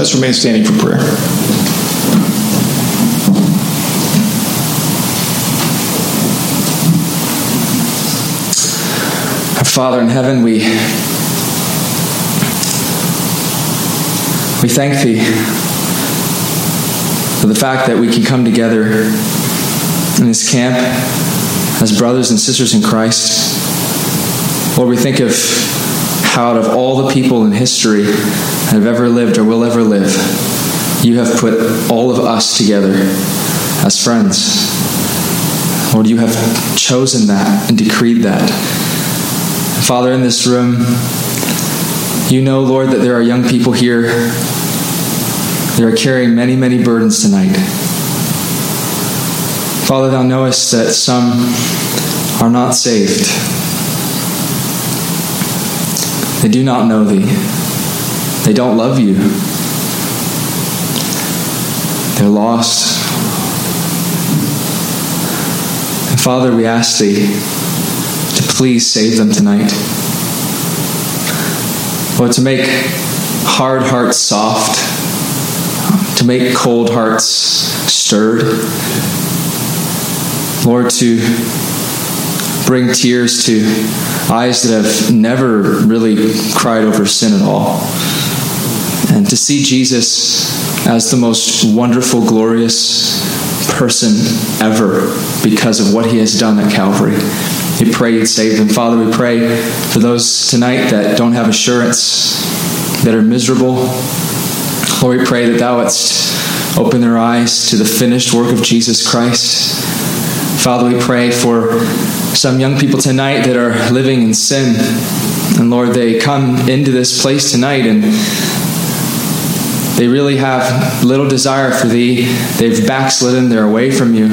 Let's remain standing for prayer. Our Father in heaven, we thank Thee for the fact that we can come together in this camp as brothers and sisters in Christ. Lord, we think of how out of all the people in history that have ever lived or will ever live, You have put all of us together as friends. Lord, You have chosen that and decreed that. Father, in this room, You know, Lord, that there are young people here that are carrying many, many burdens tonight. Father, Thou knowest that some are not saved. They do not know Thee. They don't love You. They're lost. And Father, we ask Thee to please save them tonight. Lord, to make hard hearts soft, to make cold hearts stirred. Lord, to bring tears to eyes that have never really cried over sin at all. And to see Jesus as the most wonderful, glorious person ever because of what He has done at Calvary. We pray You'd save them. Father, we pray for those tonight that don't have assurance, that are miserable. Lord, we pray that Thou wouldst open their eyes to the finished work of Jesus Christ. Father, we pray for some young people tonight that are living in sin. And Lord, they come into this place tonight and they really have little desire for Thee. They've backslidden. They're away from You.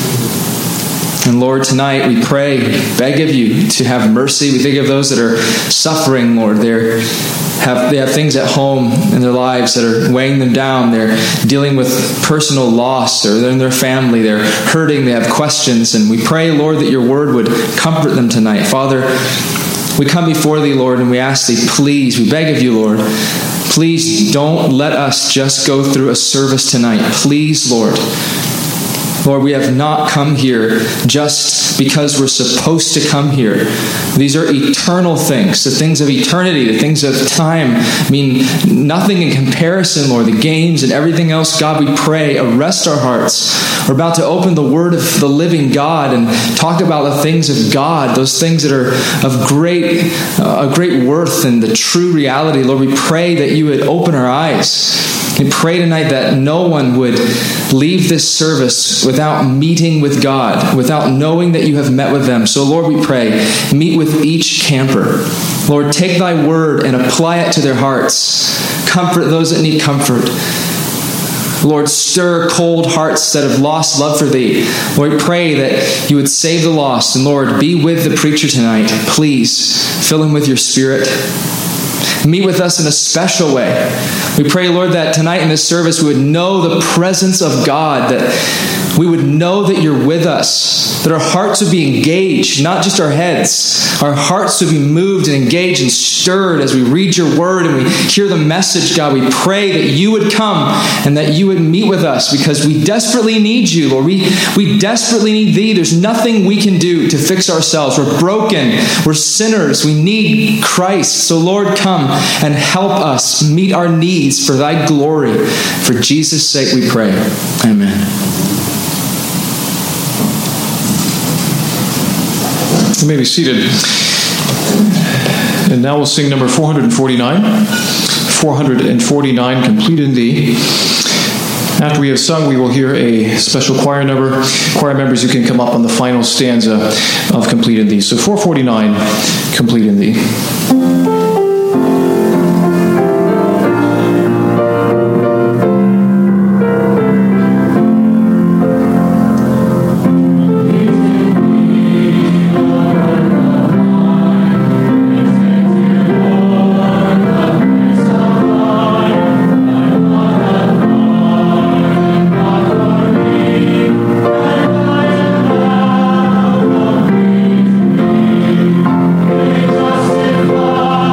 And Lord, tonight we pray, beg of You to have mercy. We think of those that are suffering, Lord. They have things at home in their lives that are weighing them down. They're dealing with personal loss, or they're in their family. They're hurting. They have questions. And we pray, Lord, that Your word would comfort them tonight. Father, we come before Thee, Lord, and we ask Thee, please, we beg of You, Lord, please don't let us just go through a service tonight. Please, Lord. Lord, we have not come here just because we're supposed to come here. These are eternal things, the things of eternity, the things of time mean nothing in comparison, Lord. The games and everything else, God, we pray, arrest our hearts. We're about to open the Word of the living God and talk about the things of God, those things that are of great worth and the true reality. Lord, we pray that You would open our eyes. We pray tonight that no one would leave this service without meeting with God, without knowing that You have met with them. So, Lord, we pray, meet with each camper. Lord, take Thy word and apply it to their hearts. Comfort those that need comfort. Lord, stir cold hearts that have lost love for Thee. Lord, we pray that You would save the lost. And Lord, be with the preacher tonight. Please fill him with Your Spirit. Meet with us in a special way. We pray, Lord, that tonight in this service we would know the presence of God, that we would know that You're with us, that our hearts would be engaged, not just our heads. Our hearts would be moved and engaged and stirred as we read Your word and we hear the message, God. We pray that You would come and that You would meet with us because we desperately need You, Lord. We desperately need Thee. There's nothing we can do to fix ourselves. We're broken. We're sinners. We need Christ. So, Lord, come and help us meet our needs for Thy glory. For Jesus' sake we pray. Amen. You may be seated. And now we'll sing number 449. 449, Complete in Thee. After we have sung, we will hear a special choir number. Choir members, you can come up on the final stanza of Complete in Thee. So 449, Complete in Thee. Justify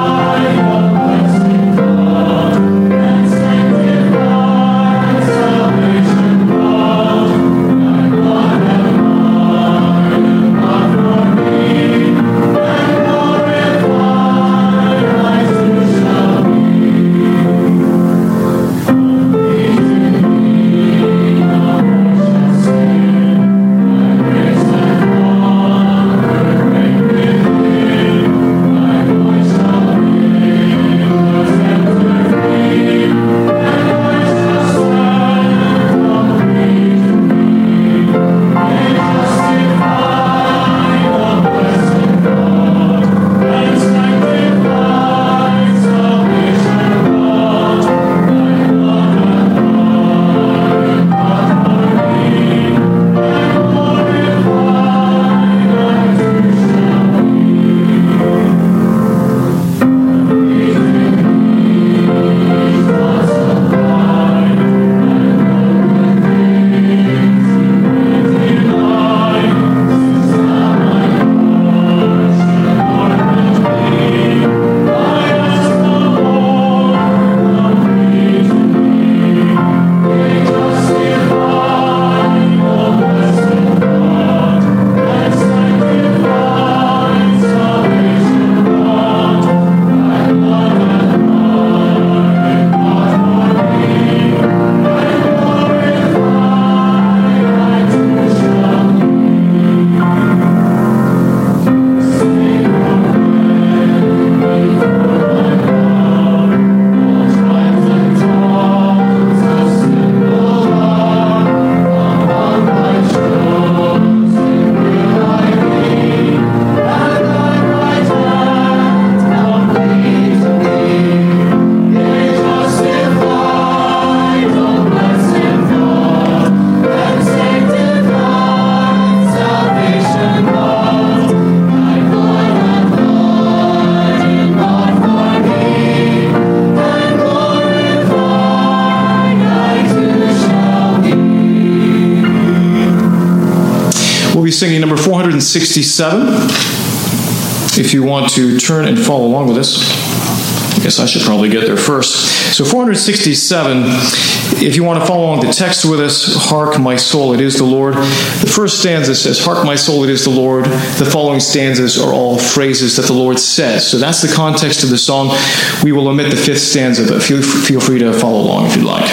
467. If you want to turn and follow along with us. I guess I should probably get there first. So 467, if you want to follow along the text with us, hark my soul, it is the Lord. The first stanza says, hark my soul, it is the Lord. The following stanzas are all phrases that the Lord says. So that's the context of the song. We will omit the fifth stanza, but feel free to follow along if you'd like.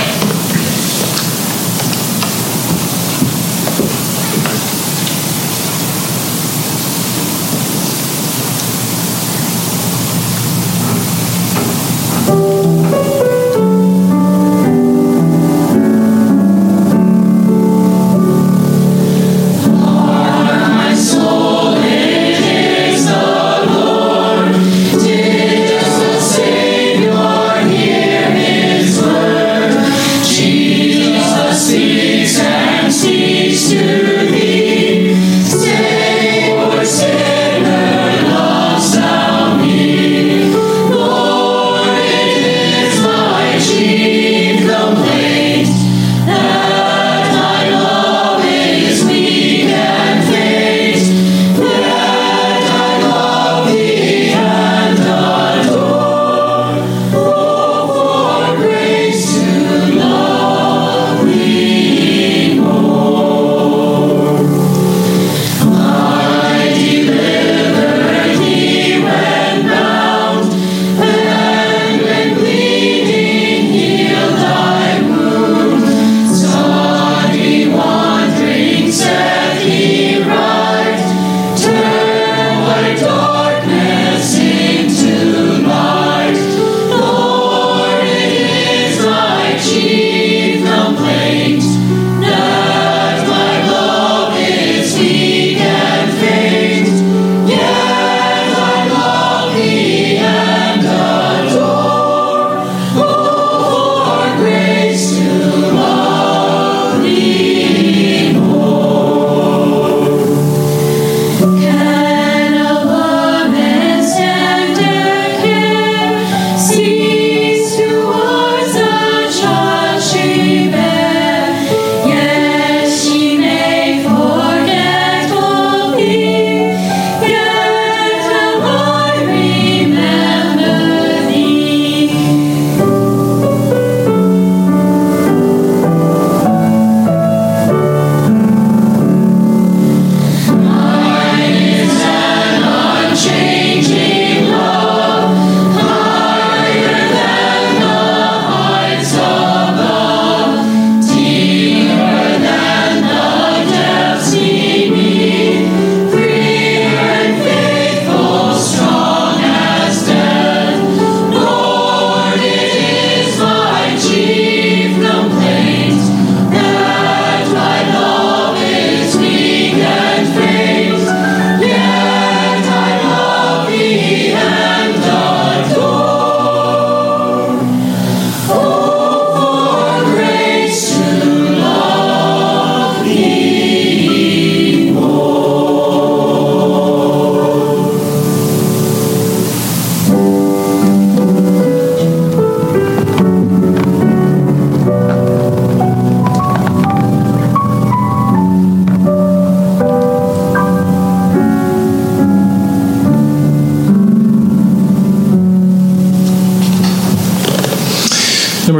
Number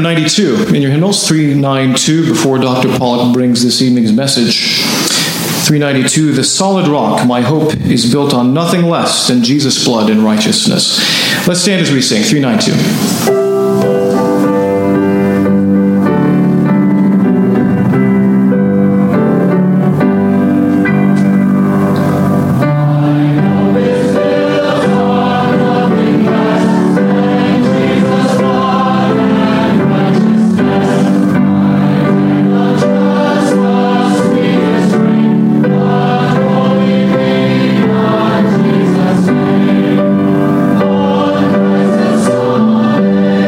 392 in your hymnals, 392, before Dr. Pollock brings this evening's message. 392, the solid rock, my hope is built on nothing less than Jesus' blood and righteousness. Let's stand as we sing, 392. Amen.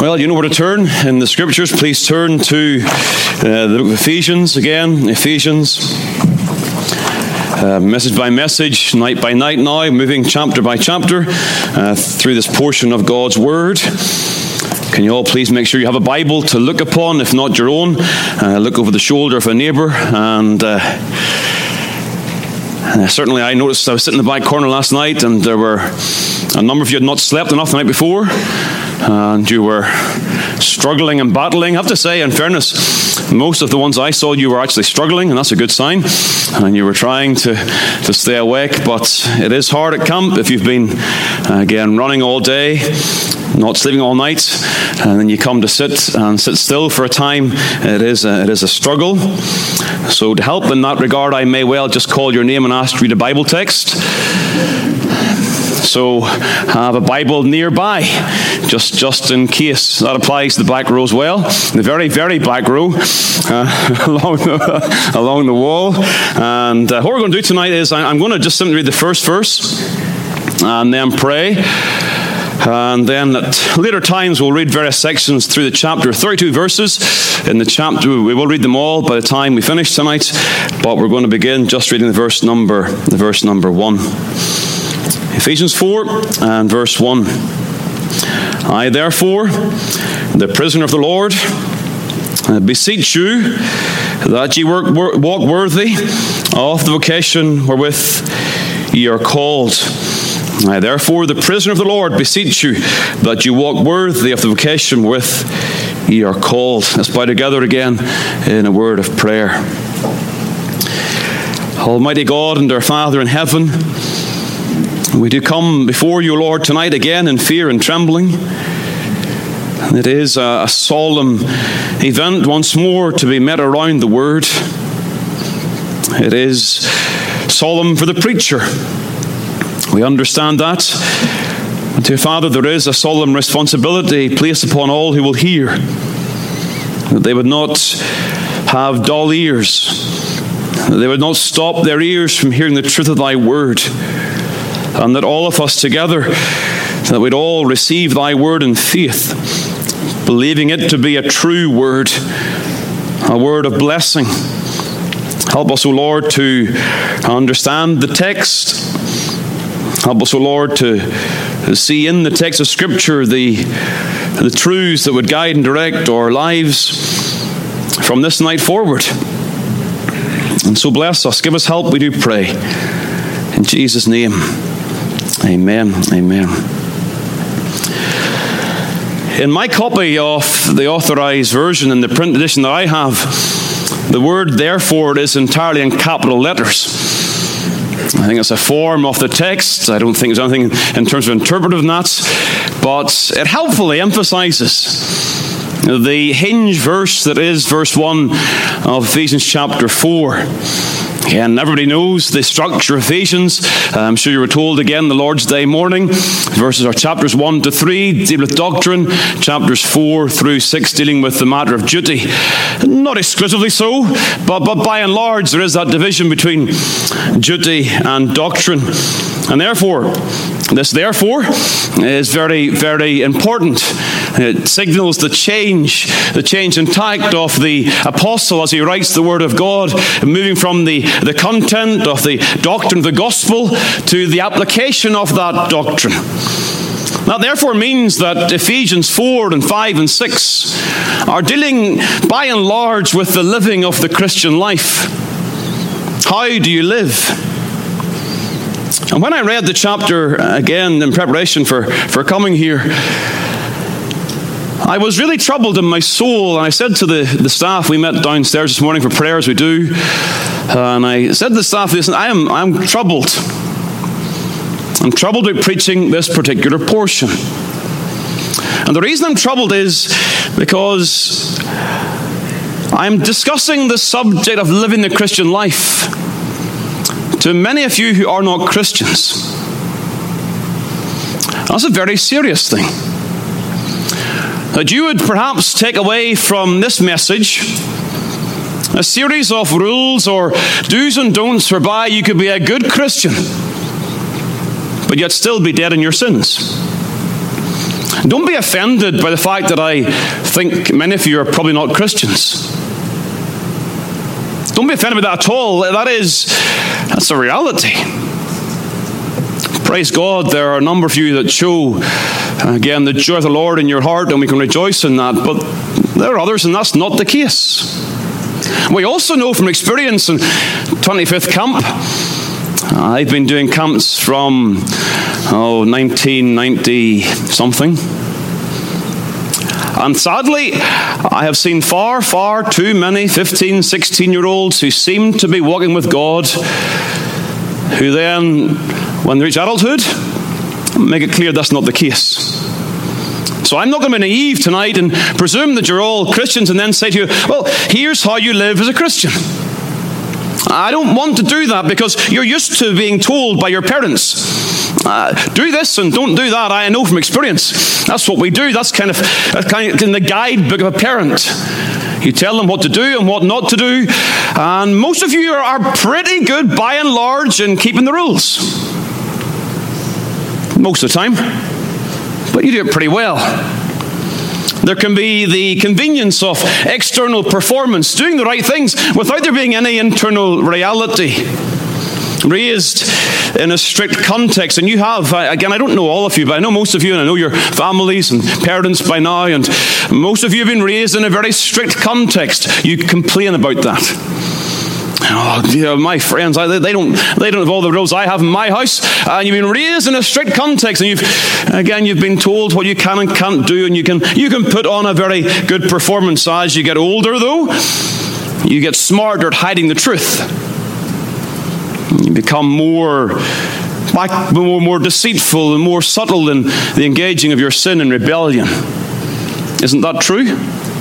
Well, you know where to turn in the Scriptures. Please turn to the book of Ephesians again. Ephesians, message by message, night by night now, moving chapter by chapter through this portion of God's Word. Can you all please make sure you have a Bible to look upon, if not your own? Look over the shoulder of a neighbour. And certainly I noticed I was sitting in the back corner last night, and there were a number of you had not slept enough the night before, and you were struggling and battling. I have to say, in fairness, most of the ones I saw, you were actually struggling, and that's a good sign. And you were trying to stay awake, but it is hard at camp if you've been, again, running all day, not sleeping all night, and then you come to sit still for a time. It is a struggle. So to help in that regard, I may well just call your name and ask you to read a Bible text. So have a Bible nearby, just in case. That applies to the back row as well. The very, very back row along the wall. And what we're going to do tonight is I'm going to just simply read the first verse and then pray. And then at later times we'll read various sections through the chapter. 32 verses in the chapter. We will read them all by the time we finish tonight. But we're going to begin just reading the verse number 1. Ephesians 4 and verse 1. I therefore, the prisoner of the Lord, beseech you that ye walk worthy of the vocation wherewith ye are called. I therefore, the prisoner of the Lord, beseech you that you walk worthy of the vocation wherewith ye are called. Let's bow together again in a word of prayer. Almighty God and our Father in heaven, we do come before you, Lord, tonight again in fear and trembling. It is a solemn event once more to be met around the Word. It is solemn for the preacher. We understand that. But dear Father, there is a solemn responsibility placed upon all who will hear, that they would not have dull ears, that they would not stop their ears from hearing the truth of thy word, and that all of us together, that we'd all receive thy word in faith, believing it to be a true word, a word of blessing. Help us, O Lord, to understand the text. Help us, O Lord, to see in the text of Scripture the truths that would guide and direct our lives from this night forward. And so bless us. Give us help, we do pray. In Jesus' name. Amen. Amen. In my copy of the Authorized Version, in the print edition that I have, the word therefore is entirely in capital letters. I think it's a form of the text. I don't think there's anything in terms of interpretive in that, but it helpfully emphasizes the hinge verse that is verse 1 of Ephesians chapter 4. And everybody knows the structure of Ephesians. I'm sure you were told again the Lord's Day morning. Verses are chapters 1 to 3 deal with doctrine. Chapters 4 through 6 dealing with the matter of duty. Not exclusively so, but by and large there is that division between duty and doctrine. And therefore, this therefore is very, very important. It signals the change in tact of the apostle as he writes the word of God, moving from the content of the doctrine of the gospel to the application of that doctrine. That therefore means that Ephesians 4 and 5 and 6 are dealing by and large with the living of the Christian life. How do you live? And when I read the chapter again in preparation for coming here, I was really troubled in my soul, and I said to the staff, we met downstairs this morning for prayer as we do, and I said to the staff, listen, I'm troubled. I'm troubled with preaching this particular portion. And the reason I'm troubled is because I'm discussing the subject of living the Christian life to many of you who are not Christians. That's a very serious thing. That you would perhaps take away from this message a series of rules or do's and don'ts whereby you could be a good Christian, but yet still be dead in your sins. Don't be offended by the fact that I think many of you are probably not Christians. Don't be offended by that at all. That's a reality. Praise God, there are a number of you that show, again, the joy of the Lord in your heart, and we can rejoice in that. But there are others, and that's not the case. We also know from experience in 25th Camp, I've been doing camps from 1990-something. And sadly, I have seen far, far too many 15, 16-year-olds who seem to be walking with God, who then, when they reach adulthood, make it clear that's not the case. So I'm not going to be naive tonight and presume that you're all Christians and then say to you, well, here's how you live as a Christian. I don't want to do that because you're used to being told by your parents, do this and don't do that. I know from experience. That's what we do. That's kind of in the guidebook of a parent. You tell them what to do and what not to do. And most of you are pretty good, by and large, in keeping the rules. Most of the time. But you do it pretty well. There can be the convenience of external performance, doing the right things without there being any internal reality. Raised in a strict context, and you have, again, I don't know all of you, but I know most of you, and I know your families and parents by now, and most of you have been raised in a very strict context. You complain about that. Oh, dear, my friends, they don't have all the rules I have in my house. And you've been raised in a strict context, and you've been told what you can and can't do, and you can put on a very good performance. As you get older, though, you get smarter at hiding the truth. You become more deceitful and more subtle in the engaging of your sin and rebellion. Isn't that true?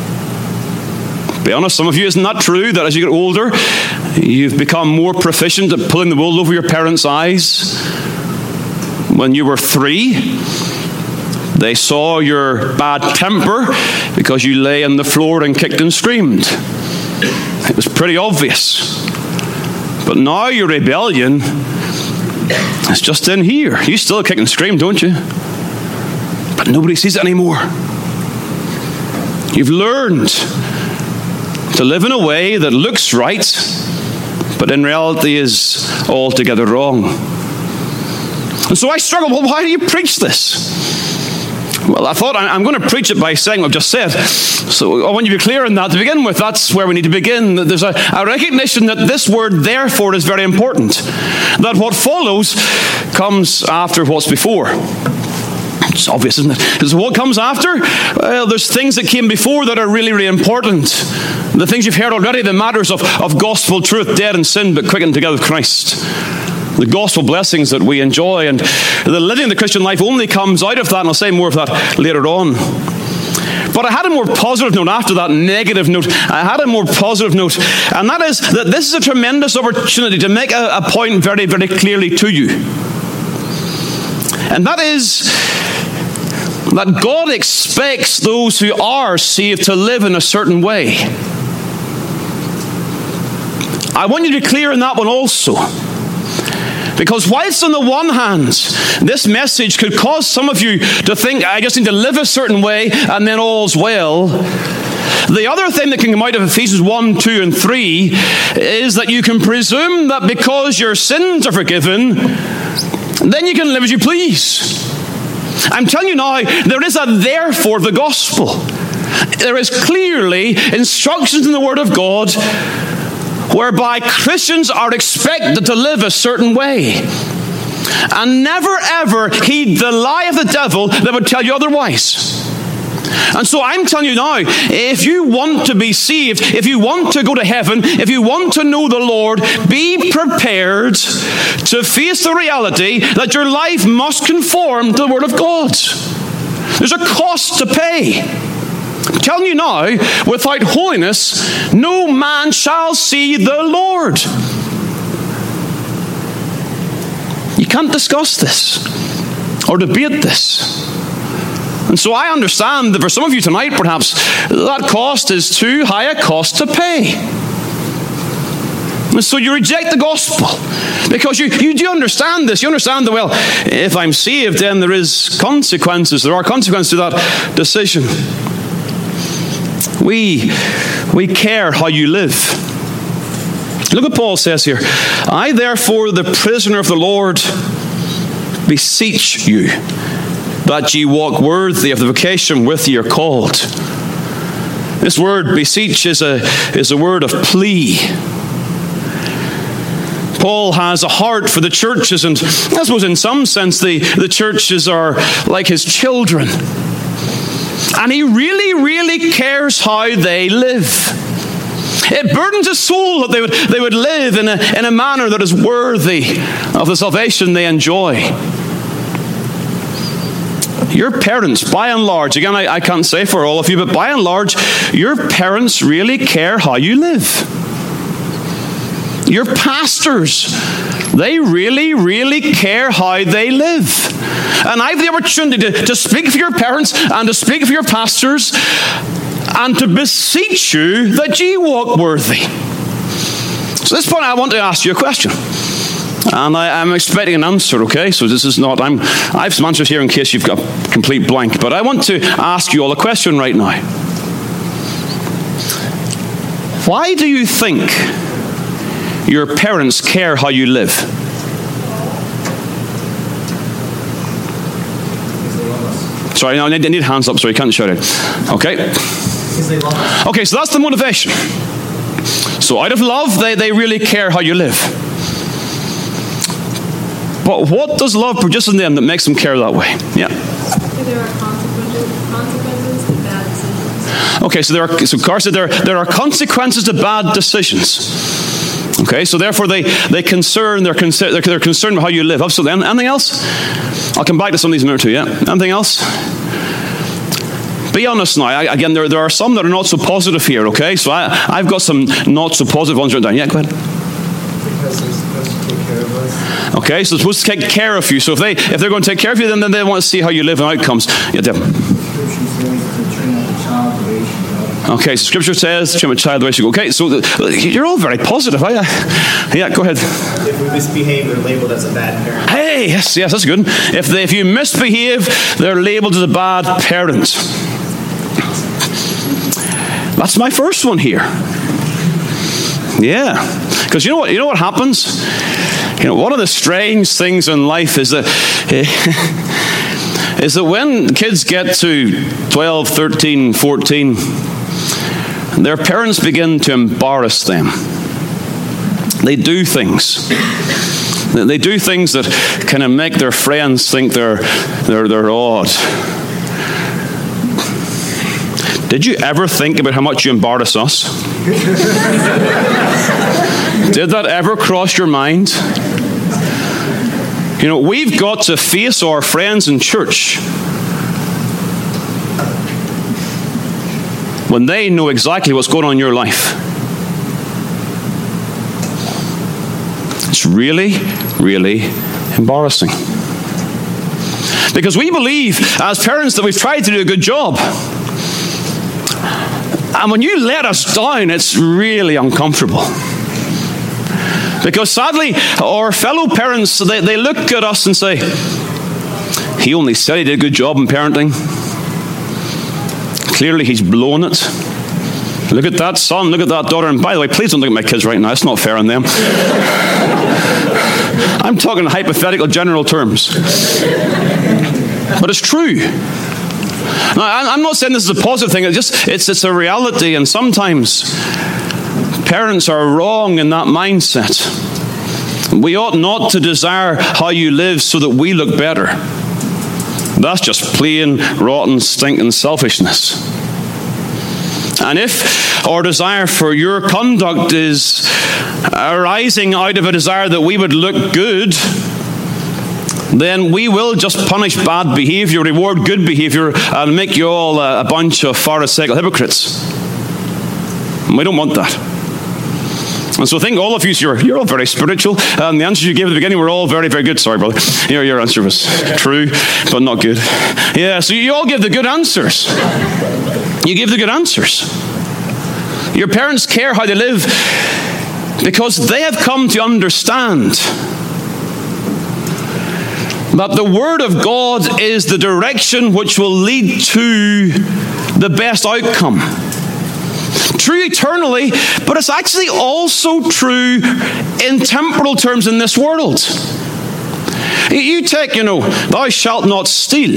Be honest, some of you, isn't that true? That as you get older, you've become more proficient at pulling the wool over your parents' eyes. When you were 3, they saw your bad temper because you lay on the floor and kicked and screamed. It was pretty obvious. But now your rebellion is just in here. You still kick and scream, don't you? But nobody sees it anymore. You've learned to live in a way that looks right, but in reality is altogether wrong. And so I struggle. Well, why do you preach this? Well, I thought I'm going to preach it by saying what I've just said. So I want you to be clear on that to begin with. That's where we need to begin. There's a recognition that this word therefore is very important. That what follows comes after what's before. It's obvious, isn't it? So what comes after? Well, there's things that came before that are really, really important. The things you've heard already, the matters of gospel truth, dead in sin, but quickened together with Christ. The gospel blessings that we enjoy, and the living of the Christian life only comes out of that, and I'll say more of that later on. But I had a more positive note after that negative note. I had a more positive note, and that is that this is a tremendous opportunity to make a point very, very clearly to you. And that is that God expects those who are saved to live in a certain way. I want you to be clear in that one also. Because whilst on the one hand, this message could cause some of you to think, I just need to live a certain way and then all's well. The other thing that can come out of Ephesians 1, 2, and 3 is that you can presume that because your sins are forgiven, then you can live as you please. I'm telling you now, there is a therefore the gospel. There is clearly instructions in the Word of God whereby Christians are expected to live a certain way. And never ever heed the lie of the devil that would tell you otherwise. And so I'm telling you now, if you want to be saved, if you want to go to heaven, if you want to know the Lord, be prepared to face the reality that your life must conform to the Word of God. There's a cost to pay. I'm telling you now, without holiness, no man shall see the Lord. You can't discuss this or debate this. And so I understand that for some of you tonight, perhaps, that cost is too high a cost to pay. And so you reject the gospel because you do understand this. You understand that, well, if I'm saved, then there is consequences. There are consequences to that decision. We care how you live. Look what Paul says here. I, therefore, the prisoner of the Lord, beseech you that ye walk worthy of the vocation with ye are called. This word beseech is a word of plea. Paul has a heart for the churches, and I suppose in some sense the churches are like his children. And he really, really cares how they live. It burdens his soul that they would live in a manner that is worthy of the salvation they enjoy. Your parents, by and large, again, I can't say for all of you, but by and large, your parents really care how you live. Your pastors, they really, really care how they live. And I have the opportunity to speak for your parents and to speak for your pastors and to beseech you that ye walk worthy. So at this point, I want to ask you a question. And I'm expecting an answer, okay? So this is not, I have some answers here in case you've got a complete blank. But I want to ask you all a question right now. Why do you think your parents care how you live? Sorry, no, I need hands up so you can't shout it. Okay? Okay, so that's the motivation. So out of love, they really care how you live. But what does love produce in them that makes them care that way? Yeah. There are consequences to bad decisions. Okay, so Carr said there are consequences to bad decisions. Okay, so therefore they're concerned about how you live. Absolutely. Anything else? I'll come back to some of these in a minute too. Yeah. Anything else? Be honest now. Again, there are some that are not so positive here. Okay, so I've got some not so positive ones written down. Yeah, go ahead. Because they're supposed to take care of us. Okay, so they're supposed to take care of you. So if they're going to take care of you, then they want to see how you live and outcomes. Yeah, Deb. Okay, so Scripture says, train up a child the way she goes. Okay, so you're all very positive. Yeah, go ahead. If we misbehave, they're labeled as a bad parent. Hey, yes, that's good. If you misbehave, they're labeled as a bad parent. That's my first one here. Yeah, because you know what happens? One of the strange things in life is that when kids get to 12, 13, 14, their parents begin to embarrass them. They do things. They do things that kind of make their friends think they're odd. Did you ever think about how much you embarrass us? Did that ever cross your mind? We've got to face our friends in church when they know exactly what's going on in your life. It's really, really embarrassing. Because we believe, as parents, that we've tried to do a good job. And when you let us down, it's really uncomfortable. Because sadly, our fellow parents, they look at us and say, he only said he did a good job in parenting. Clearly he's blown it. Look at that son, look at that daughter. And by the way, please don't look at my kids right now. It's not fair on them. I'm talking in hypothetical general terms. But it's true. Now, I'm not saying this is a positive thing. It's a reality. And sometimes parents are wrong in that mindset. We ought not to desire how you live so that we look better. That's just plain, rotten, stinking selfishness. And if our desire for your conduct is arising out of a desire that we would look good, then we will just punish bad behavior, reward good behavior, and make you all a bunch of pharisaical hypocrites. And we don't want that. And so I think all of you, you're all very spiritual, and the answers you gave at the beginning were all very, very good. Sorry, brother. Your answer was true, but not good. Yeah, so you all give the good answers. You give the good answers. Your parents care how they live Because they have come to understand that the Word of God is the direction which will lead to the best outcome. True eternally, but it's actually also true in temporal terms in this world. You take, thou shalt not steal.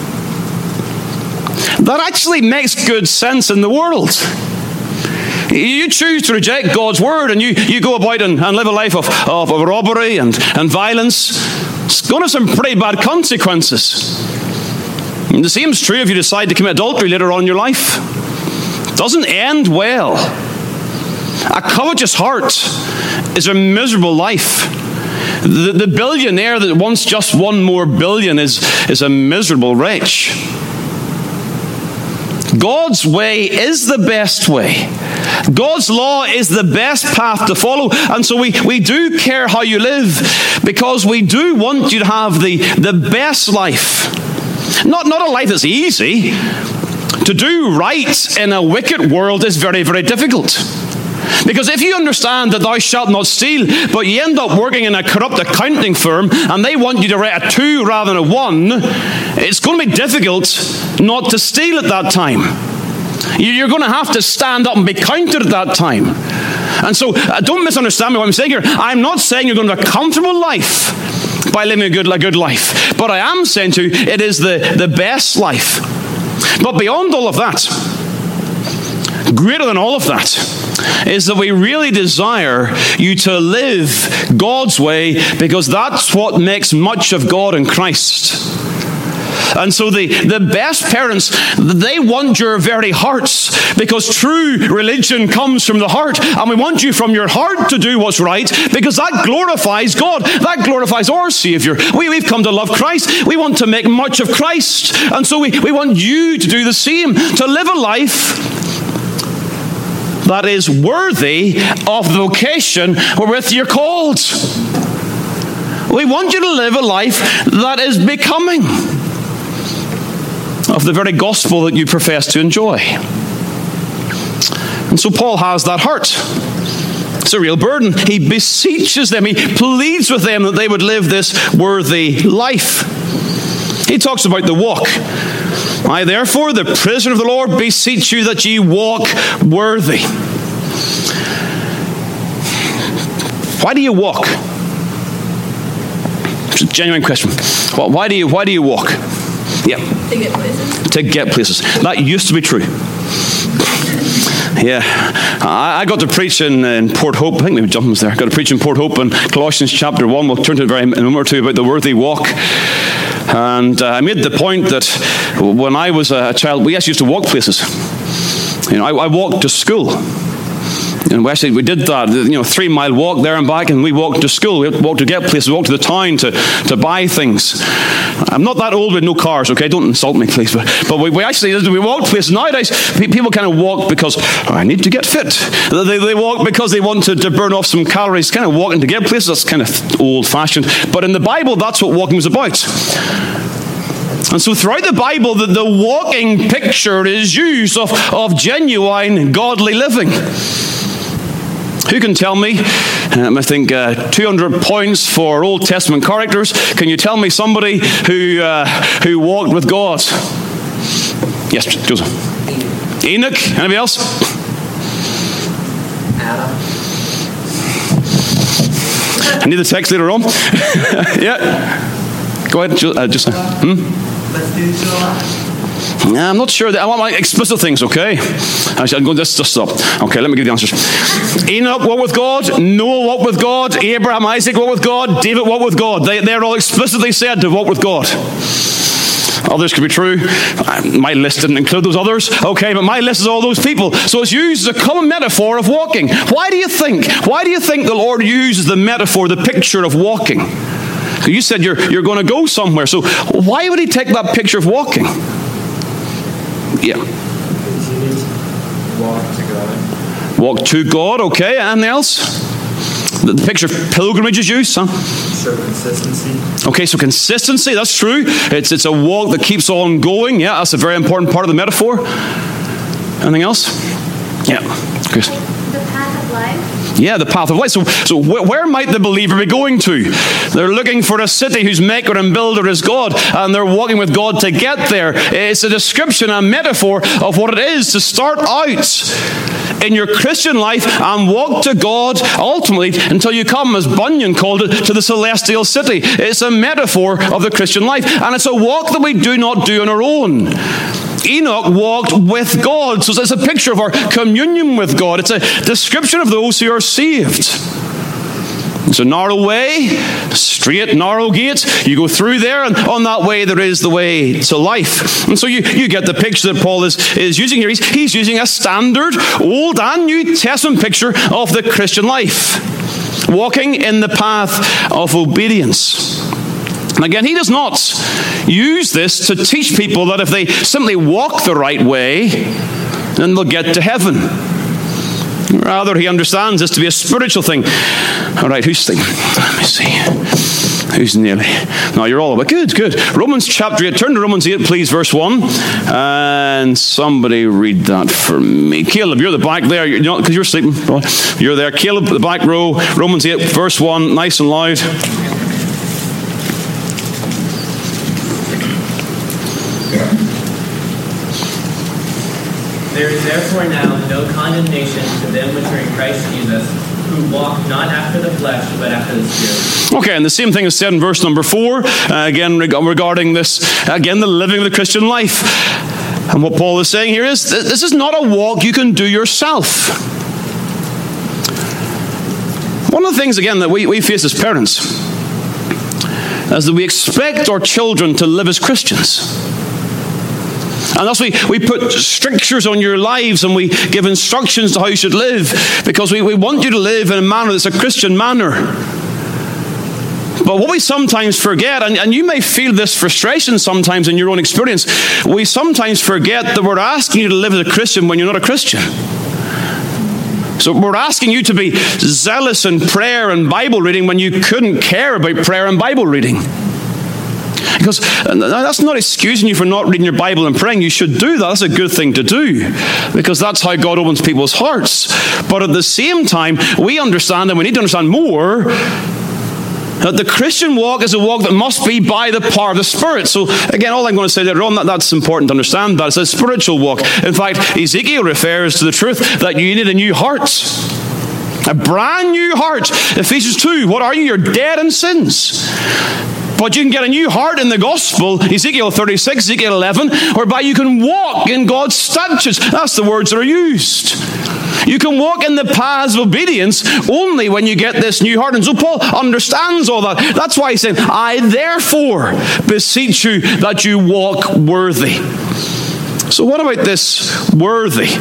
That actually makes good sense in the world. You choose to reject God's word and you go about and live a life of robbery and violence. It's going to have some pretty bad consequences. And the same is true if you decide to commit adultery later on in your life. It doesn't end well. A covetous heart is a miserable life. The billionaire that wants just one more billion is a miserable wretch. God's way is the best way. God's law is the best path to follow. And so we do care how you live, because we do want you to have the best life. Not a life that's easy. To do right in a wicked world is very, very difficult. Because if you understand that thou shalt not steal, but you end up working in a corrupt accounting firm and they want you to write a 2 rather than a 1, it's going to be difficult not to steal at that time. You're going to have to stand up and be counted at that time. And so don't misunderstand me what I'm saying here. I'm not saying you're going to have a comfortable life by living a good life. But I am saying to you, it is the best life. But beyond all of that, greater than all of that, is that we really desire you to live God's way, because that's what makes much of God in Christ. And so the best parents, they want your very hearts, because true religion comes from the heart, and we want you from your heart to do what's right, because that glorifies God. That glorifies our Savior. We've come to love Christ. We want to make much of Christ. And so we want you to do the same, to live a life that is worthy of the vocation wherewith you're called. We want you to live a life that is becoming of the very gospel that you profess to enjoy. And so Paul has that heart. It's a real burden. He beseeches them, he pleads with them that they would live this worthy life. He talks about the walk. I therefore, the prisoner of the Lord, beseech you that ye walk worthy. Why do you walk? It's a genuine question. Well, why do you walk? Yeah. To get places. To get places. That used to be true. Yeah. I got to preach in Port Hope. I think maybe Jonathan was there. I got to preach in Port Hope in Colossians chapter 1. We'll turn to it in a moment or two about the worthy walk. And I made the point that when I was a child, we actually used to walk places. I walked to school. And we did that, 3-mile walk there and back, and we walked to school. We walked to get places, we walked to the town to buy things. I'm not that old with no cars, okay? Don't insult me, please. But we actually walked places. Nowadays, people kind of walk because, I need to get fit. They walk because they want to burn off some calories. Kind of walking to get places, that's kind of old-fashioned. But in the Bible, that's what walking was about. And so throughout the Bible, the walking picture is used of genuine godly living. Who can tell me, I think 200 points for Old Testament characters, can you tell me somebody who walked with God? Yes, Joseph. Enoch. Anybody else? Adam. I need the text later on. Yeah. Go ahead, just Let's do Joel. I'm not sure. I want my explicit things, okay? I'm going to just stop. Okay, let me give you the answers. Enoch walked with God. Noah walked with God. Abraham, Isaac walked with God. David walked with God. They're all explicitly said to walk with God. Others could be true. My list didn't include those others. Okay, but my list is all those people. So it's used as a common metaphor of walking. Why do you think the Lord uses the metaphor, the picture of walking? You said you're going to go somewhere. So why would he take that picture of walking? Yeah. Walk to God. Walk to God, okay. Anything else? The picture of pilgrimage is used, huh? Show consistency. Okay, so consistency, that's true. It's a walk that keeps on going. Yeah, that's a very important part of the metaphor. Anything else? Yeah. Chris. The path of life. Yeah, the path of life. So where might the believer be going to? They're looking for a city whose maker and builder is God, and they're walking with God to get there. It's a description, a metaphor of what it is to start out in your Christian life and walk to God ultimately until you come, as Bunyan called it, to the celestial city. It's a metaphor of the Christian life, and it's a walk that we do not do on our own. Enoch walked with God, so it's a picture of our communion with God. It's a description of those who are saved. It's a narrow way, straight, narrow gate. You go through there, and on that way there is the way to life. And so you get the picture that Paul is using here. He's using a standard Old and New Testament picture of the Christian life, walking in the path of obedience. And again, he does not use this to teach people that if they simply walk the right way, then they'll get to heaven. Rather, he understands this to be a spiritual thing. All right, who's thinking? Let me see. Who's nearly? No, you're all about. Good. Romans chapter 8. Turn to Romans 8, please, verse 1. And somebody read that for me. Caleb, you're the back there. Because you're sleeping. You're there. Caleb, the back row. Romans 8, verse 1. Nice and loud. There is therefore now no condemnation to them which are in Christ Jesus, who walk not after the flesh, but after the Spirit. Okay, and the same thing is said in verse number 4, again regarding this, again the living of the Christian life. And what Paul is saying here is, this is not a walk you can do yourself. One of the things, again, that we face as parents is that we expect our children to live as Christians. And thus we put strictures on your lives, and we give instructions to how you should live, because we want you to live in a manner that's a Christian manner. But what we sometimes forget, and you may feel this frustration sometimes in your own experience, we sometimes forget that we're asking you to live as a Christian when you're not a Christian. So we're asking you to be zealous in prayer and Bible reading when you couldn't care about prayer and Bible reading. Because that's not excusing you for not reading your Bible and praying. You should do that. That's a good thing to do, because that's how God opens people's hearts. But at the same time, we understand, and we need to understand more, that the Christian walk is a walk that must be by the power of the Spirit. So again, all I'm going to say later on, that's important to understand that. It's a spiritual walk. In fact, Ezekiel refers to the truth that you need a new heart. A brand new heart. Ephesians 2, what are you? You're dead in sins. But you can get a new heart in the gospel, Ezekiel 36, Ezekiel 11, whereby you can walk in God's statutes. That's the words that are used. You can walk in the paths of obedience only when you get this new heart. And so Paul understands all that. That's why he's saying, I therefore beseech you that you walk worthy. So what about this worthy?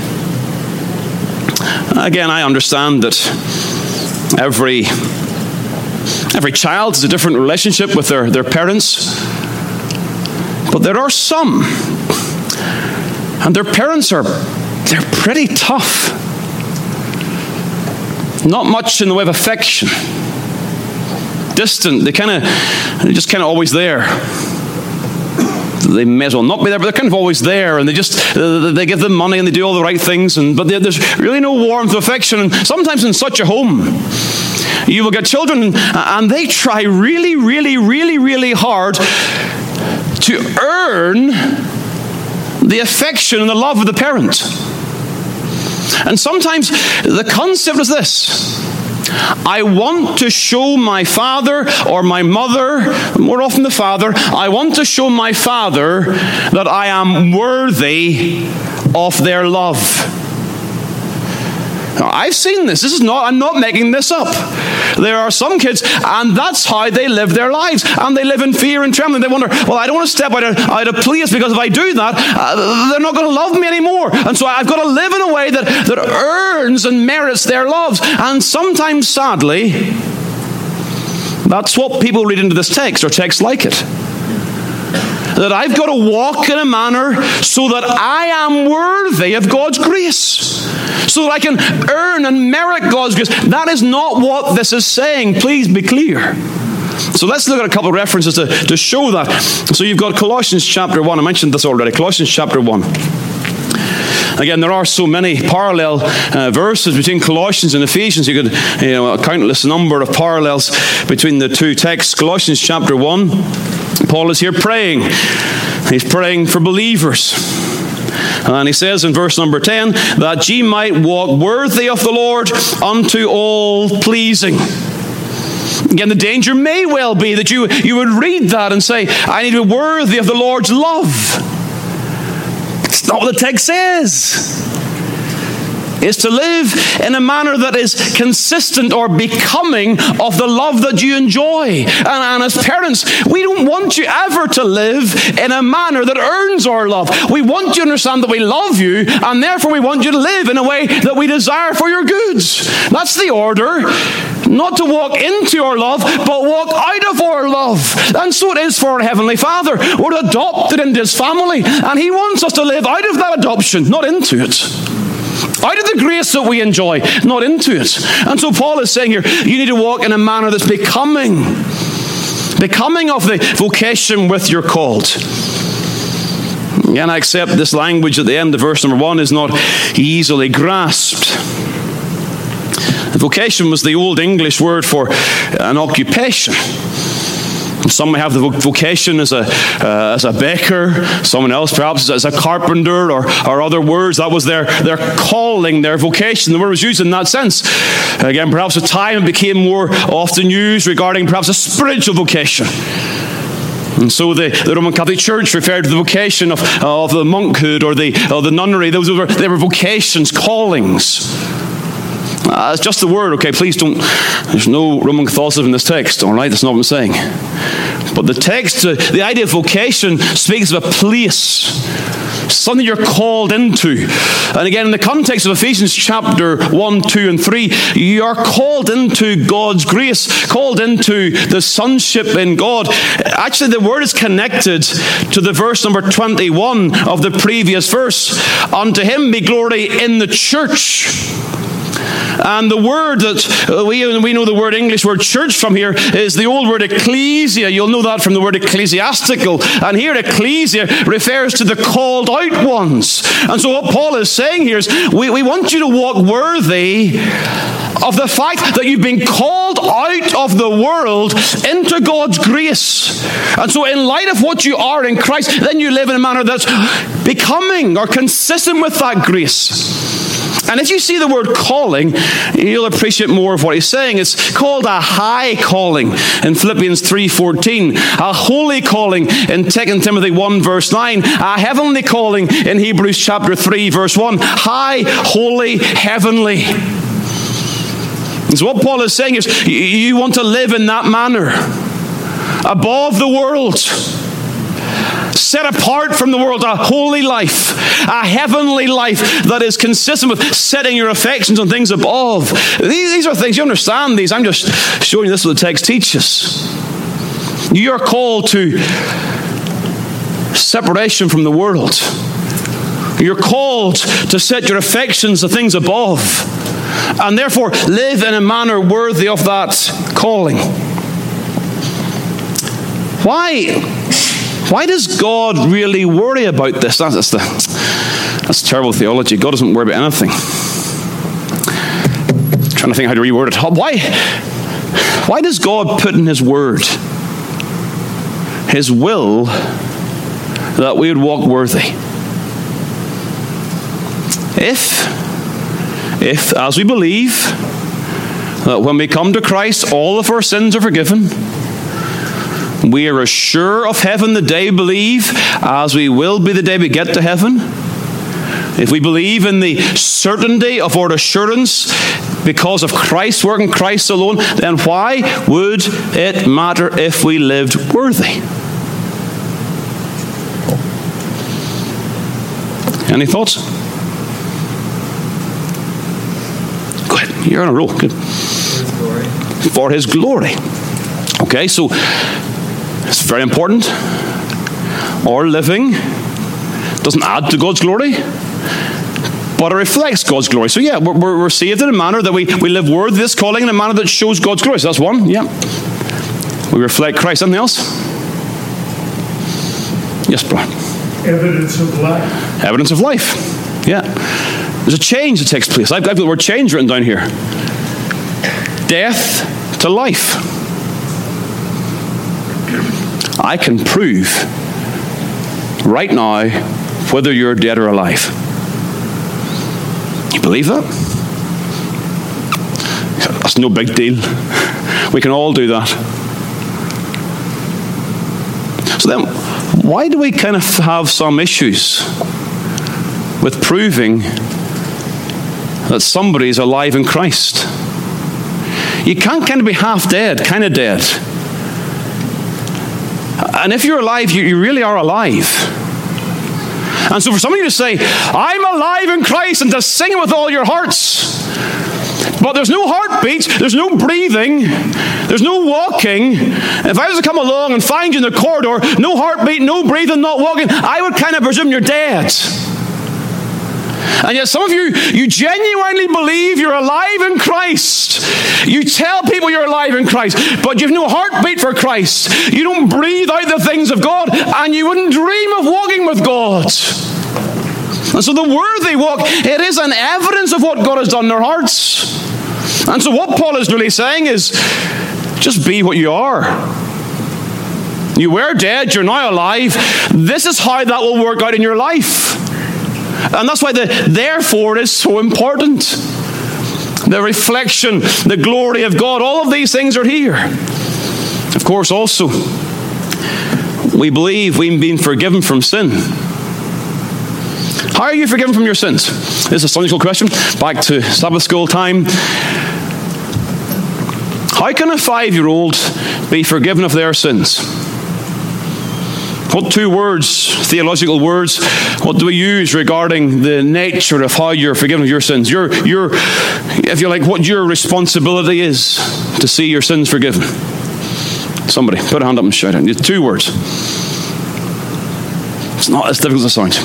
Again, I understand that every child has a different relationship with their parents. But there are some, and their parents they're pretty tough. Not much in the way of affection. Distant. They're just kind of always there. They may as well not be there, but they're kind of always there, and they give them money and they do all the right things, but there's really no warmth of affection. And sometimes in such a home, you will get children, and they try really, really, really, really hard to earn the affection and the love of the parent. And sometimes the concept is this: I want to show my father or my mother, more often the father, I want to show my father that I am worthy of their love. Now, I've seen this. I'm not making this up. There are some kids, and that's how they live their lives. And they live in fear and trembling. They wonder, well, I don't want to step out of place, because if I do that, they're not going to love me anymore. And so I've got to live in a way that earns and merits their loves. And sometimes, sadly, that's what people read into this text, or texts like it. That I've got to walk in a manner so that I am worthy of God's grace, so that I can earn and merit God's grace. That is not what this is saying. Please be clear. So let's look at a couple of references to show that. So you've got Colossians chapter 1. I mentioned this already. Colossians chapter 1. Again, there are so many parallel verses between Colossians and Ephesians. You could, a countless number of parallels between the two texts. Colossians chapter 1, Paul is here praying. He's praying for believers. And he says in verse number 10, that ye might walk worthy of the Lord unto all pleasing. Again, the danger may well be that you would read that and say, I need to be worthy of the Lord's love. It's not what the text says. It's to live in a manner that is consistent or becoming of the love that you enjoy. And as parents, we don't want you ever to live in a manner that earns our love. We want you to understand that we love you, and therefore we want you to live in a way that we desire for your goods. That's the order. Not to walk into our love, but walk out of our love. And so it is for our Heavenly Father. We're adopted into His family, and He wants us to live out of that adoption, not into it. Out of the grace that we enjoy, not into it. And so Paul is saying here, you need to walk in a manner that's becoming of the vocation with you're called. And I accept this language at the end of verse number 1 is not easily grasped. Vocation was the old English word for an occupation. Some may have the vocation as a baker, someone else perhaps as a carpenter or other words. That was their calling, their vocation. The word was used in that sense. Again, perhaps with time it became more often used regarding perhaps a spiritual vocation. And so the Roman Catholic Church referred to the vocation of the monkhood or the nunnery. They were vocations, callings. It's just the word, okay? Please don't. There's no Roman Catholicism in this text, all right? That's not what I'm saying. But the text, the idea of vocation speaks of a place, something you're called into. And again, in the context of Ephesians chapter 1, 2, and 3, you are called into God's grace, called into the sonship in God. Actually, the word is connected to the verse number 21 of the previous verse. Unto Him be glory in the church. And the word that we know the word English word church from here is the old word ecclesia. You'll know that from the word ecclesiastical. And here ecclesia refers to the called out ones. And so what Paul is saying here is we want you to walk worthy of the fact that you've been called out of the world into God's grace. And so in light of what you are in Christ, then you live in a manner that's becoming or consistent with that grace. And if you see the word calling, you'll appreciate more of what he's saying. It's called a high calling in Philippians 3:14, a holy calling in 2 Timothy 1 verse 9, a heavenly calling in Hebrews chapter 3 verse 1, high, holy, heavenly. And so what Paul is saying is you want to live in that manner, above the world, set apart from the world, a holy life, a heavenly life that is consistent with setting your affections on things above. These are things, you understand these. I'm just showing you this is what the text teaches. You are called to separation from the world. You're called to set your affections on things above, and therefore live in a manner worthy of that calling. Why does God really worry about this? That's terrible theology. God doesn't worry about anything. I'm trying to think how to reword it. Why does God put in His word, His will, that we would walk worthy? If as we believe that when we come to Christ, all of our sins are forgiven, we are as sure of heaven the day we believe as we will be the day we get to heaven. If we believe in the certainty of our assurance because of Christ's work and Christ alone, then why would it matter if we lived worthy? Any thoughts? Go ahead. You're on a roll. Good. For His glory. Okay, so it's very important. Our living doesn't add to God's glory, but it reflects God's glory. So yeah, we're saved in a manner that we live worthy of this calling in a manner that shows God's glory. So that's one, yeah. We reflect Christ. Something else? Yes, Brian. Evidence of life. Evidence of life, yeah. There's a change that takes place. I've got the word change written down here. Death to life. I can prove right now whether you're dead or alive. You believe that? That's no big deal. We can all do that. So then, why do we kind of have some issues with proving that somebody's alive in Christ? You can't kind of be half dead, kind of dead. And if you're alive, you really are alive. And so for some of you to say, I'm alive in Christ, and to sing it with all your hearts, but there's no heartbeat, there's no breathing, there's no walking. If I was to come along and find you in the corridor, no heartbeat, no breathing, not walking, I would kind of presume you're dead. And yet some of you genuinely believe you're alive in Christ. You tell people you're alive in Christ, but you've no heartbeat for Christ. You don't breathe out the things of God, and you wouldn't dream of walking with God. And so the worthy walk, it is an evidence of what God has done in their hearts. And so what Paul is really saying is, just be what you are. You were dead, you're now alive. This is how that will work out in your life. And that's why the therefore is so important. The reflection, the glory of God, all of these things are here. Of course, also, we believe we've been forgiven from sin. How are you forgiven from your sins? This is a Sunday school question. Back to Sabbath school time. How can a 5-year-old be forgiven of their sins? What 2 words, theological words, what do we use regarding the nature of how you're forgiven of your sins? Your, if you like, what your responsibility is to see your sins forgiven. Somebody, put a hand up and shout it. 2 words. It's not as difficult as it sounds.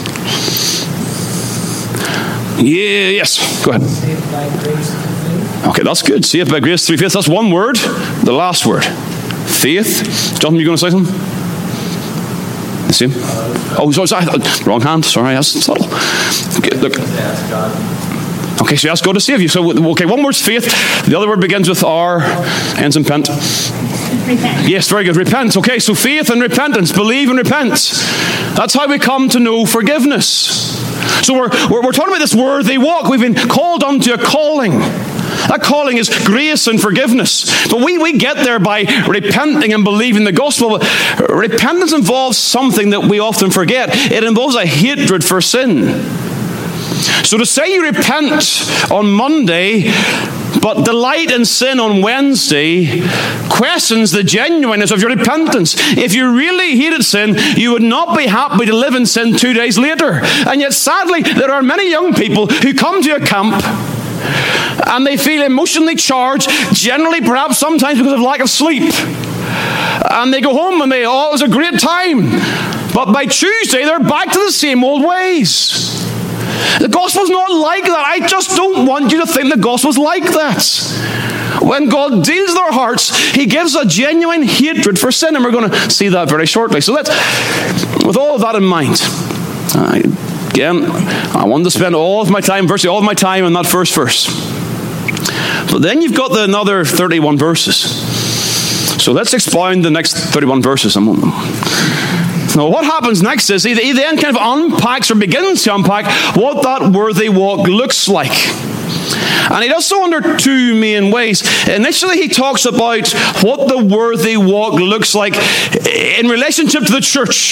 Yeah, yes, go ahead. Saved by grace through faith. Okay, that's good. Saved by grace through faith. That's one word. The last word. Faith. Jonathan, you going to say something? The same? Oh, sorry. Wrong hand. Sorry, that's subtle. Okay, look. Okay, so you ask God to save you. So, okay, one word's faith. The other word begins with R, ends in pent. Repent. Yes, very good. Repent. Okay, so faith and repentance. Believe and repent. That's how we come to know forgiveness. So we're talking about this worthy walk. We've been called unto a calling. That calling is grace and forgiveness. But we get there by repenting and believing the gospel. But repentance involves something that we often forget. It involves a hatred for sin. So to say you repent on Monday, but delight in sin on Wednesday, questions the genuineness of your repentance. If you really hated sin, you would not be happy to live in sin 2 days later. And yet, sadly, there are many young people who come to a camp and they feel emotionally charged, generally perhaps sometimes because of lack of sleep. And they go home and it was a great time. But by Tuesday, they're back to the same old ways. The gospel's not like that. I just don't want you to think the gospel's like that. When God deals with our hearts, He gives a genuine hatred for sin, and we're going to see that very shortly. So with all of that in mind, again, I wanted to spend virtually all of my time on that first verse. But then you've got another 31 verses. So let's expound the next 31 verses. Now, what happens next is he then kind of unpacks or begins to unpack what that worthy walk looks like. And he does so under 2 main ways. Initially, he talks about what the worthy walk looks like in relationship to the church.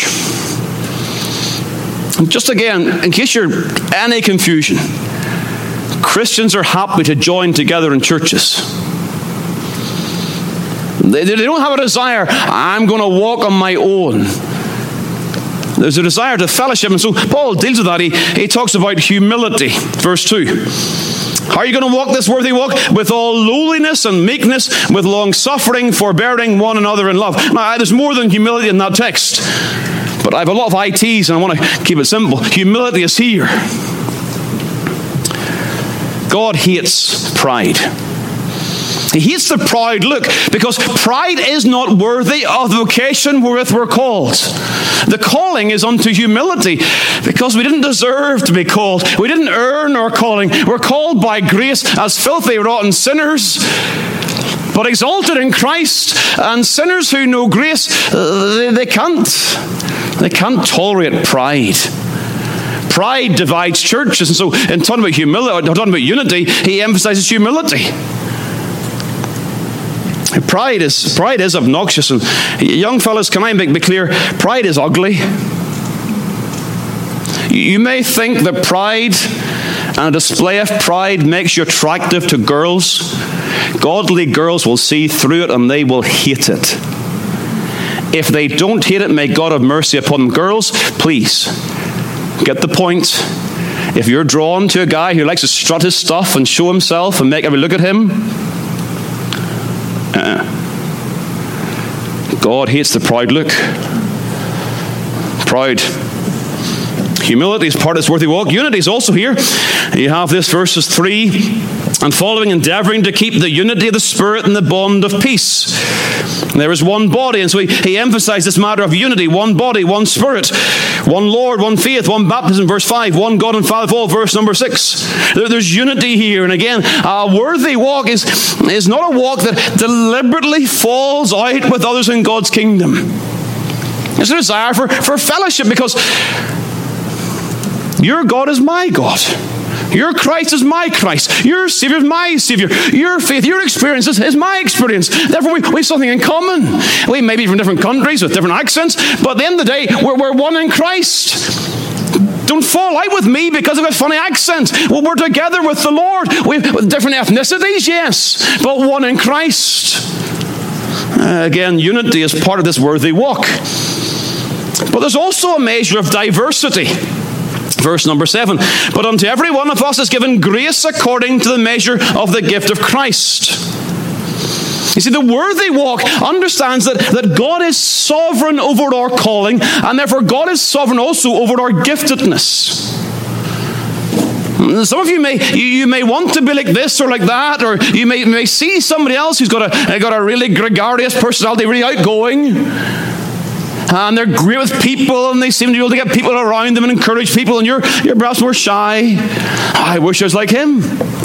Just again, in case you're any confusion, Christians are happy to join together in churches. They don't have a desire, I'm going to walk on my own. There's a desire to fellowship, and so Paul deals with that. He talks about humility. Verse 2. How are you going to walk this worthy walk? With all lowliness and meekness, with long suffering, forbearing one another in love. Now, there's more than humility in that text, but I have a lot of ITs and I want to keep it simple. Humility is here. God hates pride. He hates the proud look because pride is not worthy of the vocation wherewith we're called. The calling is unto humility because we didn't deserve to be called. We didn't earn our calling. We're called by grace as filthy, rotten sinners, but exalted in Christ. And sinners who know grace, they can't tolerate pride. Pride divides churches. And so in talking about humility, or talking about unity, he emphasizes humility. Pride is obnoxious. And young fellas, can I make it clear? Pride is ugly. You may think that pride and a display of pride makes you attractive to girls. Godly girls will see through it and they will hate it. If they don't hate it, may God have mercy upon them. Girls, please, get the point. If you're drawn to a guy who likes to strut his stuff and show himself and make everybody look at him, God hates the proud look. Proud. Humility is part of this worthy walk. Unity is also here. You have this verses 3 and following, endeavoring to keep the unity of the Spirit and the bond of peace. There is one body, and so he emphasized this matter of unity. One body, one Spirit, one Lord, one faith, one baptism, verse 5, one God and Father of all, verse number 6. There's unity here. And again, a worthy walk is not a walk that deliberately falls out with others in God's kingdom. It's a desire for fellowship, because your God is my God. Your Christ is my Christ. Your Savior is my Savior. Your faith, your experience is my experience. Therefore, we have something in common. We may be from different countries with different accents, but at the end of the day, we're one in Christ. Don't fall out with me because of a funny accent. Well, we're together with the Lord. With different ethnicities, yes, but one in Christ. Again, unity is part of this worthy walk. But there's also a measure of diversity. Verse number 7, but unto every one of us is given grace according to the measure of the gift of Christ. You see, the worthy walk understands that God is sovereign over our calling, and therefore God is sovereign also over our giftedness. Some of you may want to be like this or like that, or you may see somebody else who's got a really gregarious personality, really outgoing. And they're great with people, and they seem to be able to get people around them and encourage people, and you're perhaps more shy. I wish I was like him.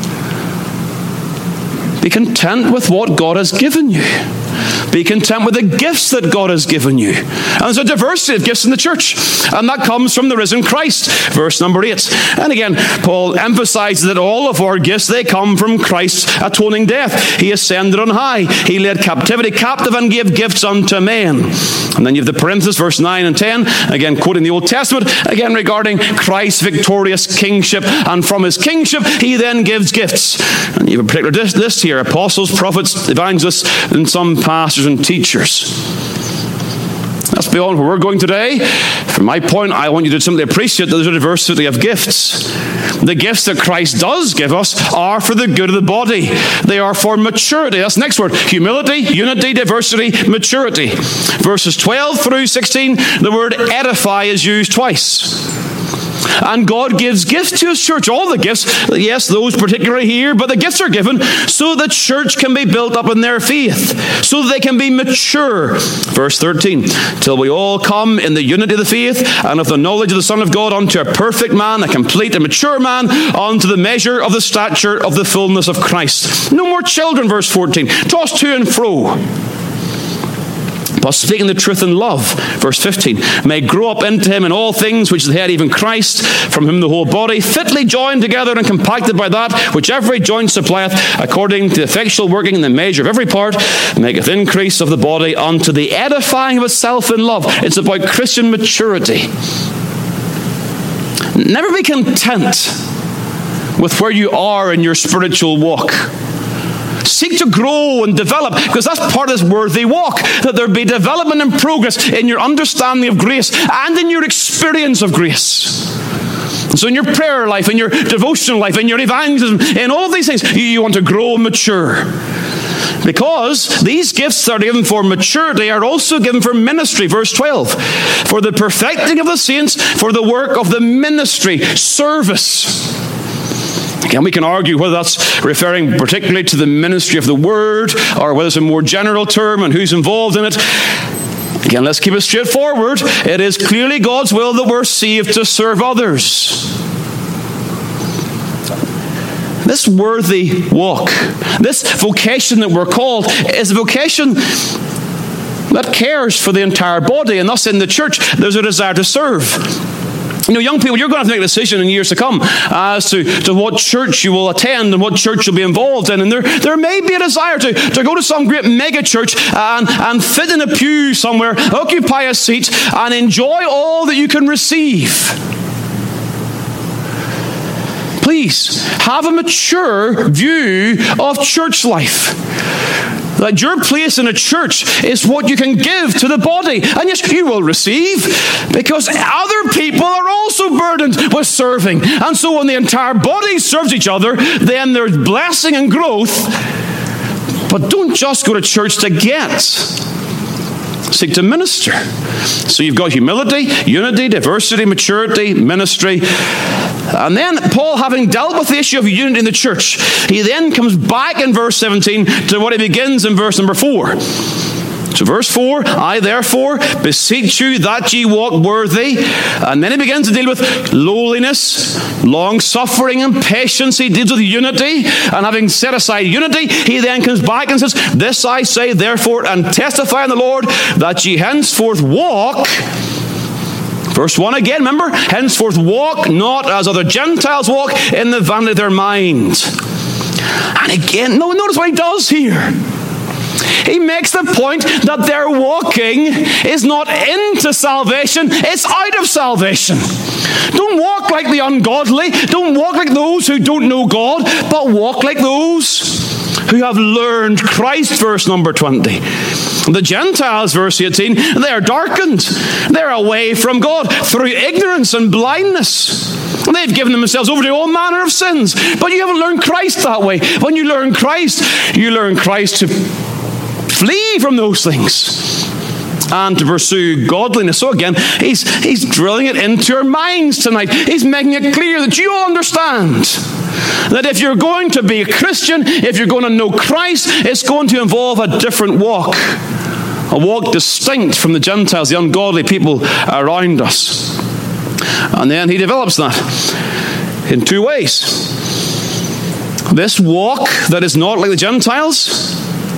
Be content with what God has given you. Be content with the gifts that God has given you. And there's a diversity of gifts in the church, and that comes from the risen Christ. Verse number 8. And again, Paul emphasizes that all of our gifts, they come from Christ's atoning death. He ascended on high. He led captivity captive and gave gifts unto men. And then you have the parenthesis, verse 9 and 10, again quoting the Old Testament, again regarding Christ's victorious kingship. And from his kingship, he then gives gifts. And you have a particular list here: apostles, prophets, evangelists, and some pastors and teachers. That's beyond where we're going today. From my point, I want you to simply appreciate that there's a diversity of gifts. The gifts that Christ does give us are for the good of the body. They are for maturity. That's the next word. Humility, unity, diversity, maturity. Verses 12 through 16, the word edify is used twice. And God gives gifts to his church. All the gifts, yes, those particularly here, but the gifts are given so the church can be built up in their faith, so that they can be mature. Verse 13, till we all come in the unity of the faith and of the knowledge of the Son of God, unto a perfect man, a complete and mature man, unto the measure of the stature of the fullness of Christ. No more children, verse 14, tossed to and fro, but speaking the truth in love, verse 15, may grow up into him in all things, which is the head, even Christ, from whom the whole body, fitly joined together and compacted by that which every joint supplieth, according to the effectual working in the measure of every part, maketh increase of the body unto the edifying of itself in love. It's about Christian maturity. Never be content with where you are in your spiritual walk. Seek to grow and develop, because that's part of this worthy walk, that there be development and progress in your understanding of grace and in your experience of grace. And so in your prayer life, in your devotional life, in your evangelism, in all of these things, you want to grow and mature. Because these gifts that are given for maturity are also given for ministry. Verse 12, for the perfecting of the saints, for the work of the ministry, service. Again, we can argue whether that's referring particularly to the ministry of the word or whether it's a more general term and who's involved in it. Again, let's keep it straightforward. It is clearly God's will that we're saved to serve others. This worthy walk, this vocation that we're called, is a vocation that cares for the entire body, and thus in the church there's a desire to serve. You know, young people, you're going to have to make a decision in years to come as to what church you will attend and what church you'll be involved in. And there may be a desire to go to some great mega church and fit in a pew somewhere, occupy a seat, and enjoy all that you can receive. Please, have a mature view of church life. That your place in a church is what you can give to the body. And yes, you will receive, because other people are also burdened with serving. And so when the entire body serves each other, then there's blessing and growth. But don't just go to church to get. Seek to minister. So you've got humility, unity, diversity, maturity, ministry. And then Paul, having dealt with the issue of unity in the church, he then comes back in verse 17 to what he begins in verse number 4. So verse 4, I therefore beseech you that ye walk worthy. And then he begins to deal with lowliness, long-suffering, and patience. He deals with unity. And having set aside unity, he then comes back and says, this I say therefore, and testify in the Lord, that ye henceforth walk. Verse 1 again, remember, henceforth walk not as other Gentiles walk, in the vanity of their mind. And again, notice what he does here. He makes the point that their walking is not into salvation, it's out of salvation. Don't walk like the ungodly, don't walk like those who don't know God, but walk like those who have learned Christ, verse number 20. The Gentiles, verse 18, they are darkened. They're away from God through ignorance and blindness. They've given themselves over to all manner of sins. But you haven't learned Christ that way. When you learn Christ to flee from those things and to pursue godliness. So again, he's drilling it into our minds tonight. He's making it clear that you all understand that if you're going to be a Christian, if you're going to know Christ, it's going to involve a different walk. A walk distinct from the Gentiles, the ungodly people around us. And then he develops that in two ways. This walk that is not like the Gentiles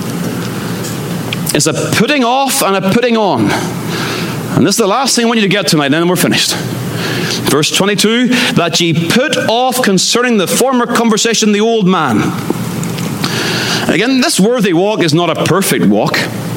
is a putting off and a putting on. And this is the last thing I want you to get tonight, and then we're finished. Verse 22, that ye put off concerning the former conversation the old man. Again, this worthy walk is not a perfect walk.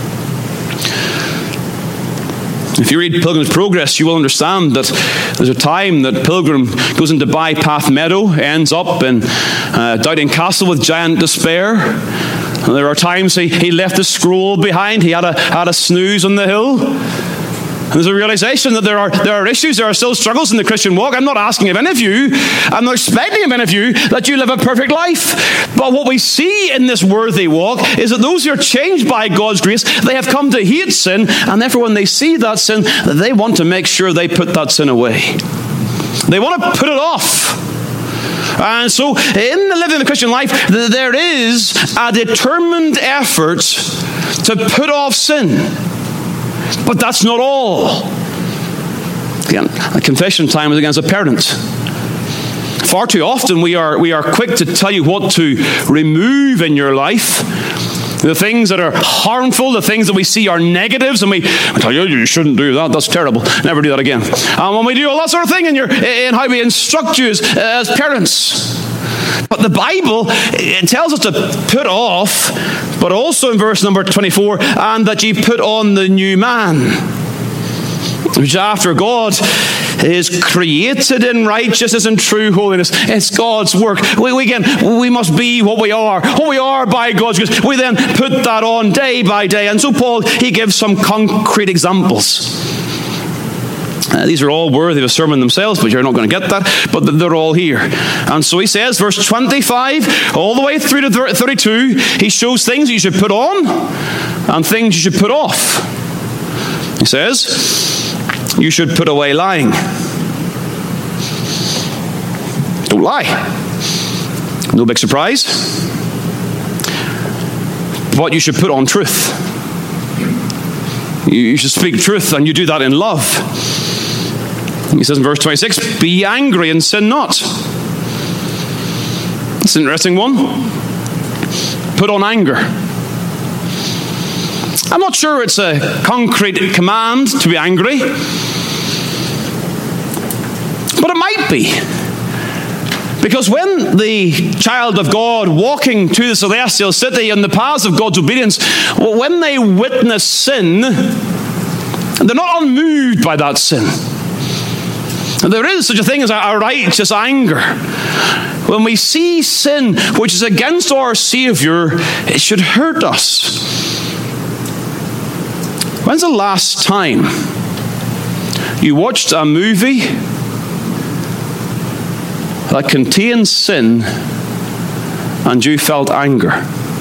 If you read Pilgrim's Progress, you will understand that there's a time that Pilgrim goes into Bypath Meadow, ends up in Doubting Castle with giant despair. And there are times he left the scroll behind. He had a snooze on the hill. And there's a realization that there are issues, there are still struggles in the Christian walk. I'm not asking of any of you, I'm not expecting of any of you that you live a perfect life. But what we see in this worthy walk is that those who are changed by God's grace, they have come to hate sin, and therefore when they see that sin, they want to make sure they put that sin away. They want to put it off. And so in the living the Christian life, there is a determined effort to put off sin. But that's not all. Again, a confession time is against a parent. Far too often we are quick to tell you what to remove in your life. The things that are harmful, the things that we see are negatives, and we tell you shouldn't do that, that's terrible, never do that again. And when we do all that sort of thing in how we instruct you as parents. But the Bible, it tells us to put off, but also in verse number 24, and that ye put on the new man, which after God is created in righteousness and true holiness. It's God's work. We must be what we are by God's grace. We then put that on day by day. And so Paul, he gives some concrete examples. These are all worthy of a sermon themselves, but you're not going to get that. But they're all here. And so he says, verse 25, all the way through to 32, he shows things you should put on and things you should put off. He says, you should put away lying. Don't lie. No big surprise. But you should put on truth. You should speak truth, and you do that in love. He says in verse 26, be angry and sin not. That's an interesting one. Put on anger. I'm not sure it's a concrete command to be angry, but it might be. Because when the child of God walking to the celestial city in the paths of God's obedience, when they witness sin, they're not unmoved by that sin. There is such a thing as a righteous anger. When we see sin which is against our Savior, it should hurt us. When's the last time you watched a movie that contains sin and you felt anger?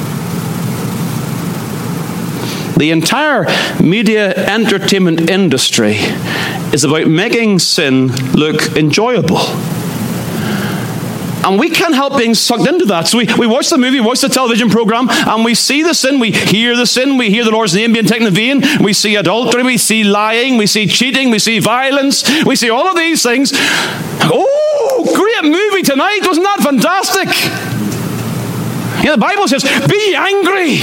The entire media entertainment industry is about making sin look enjoyable. And we can't help being sucked into that. So we watch the movie, watch the television program, and we see the sin, we hear the Lord's name being taken in vain, we see adultery, we see lying, we see cheating, we see violence, we see all of these things. Oh, great movie tonight, wasn't that fantastic? Yeah, the Bible says, be angry.